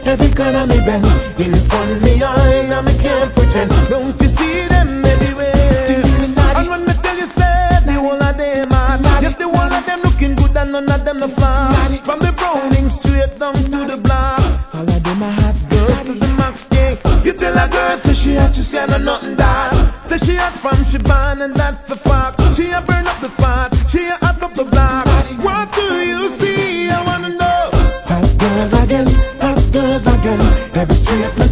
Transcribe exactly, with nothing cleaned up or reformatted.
every corner me bend. In front of me eye, and me can't pretend. Don't you see them everywhere? And when me tell you, say the whole of them are yes, the whole of them looking good and none of them no flaw. From the Browning straight down to the block, all of them are hot girls to the max cake. You tell a girl say she hot, she say I know nothing that. Say she hot from she born and that's the fact. She a burn up the spot, she a hot up the block. What do you see? I wanna know. Hot girls again, hot girls again. Every street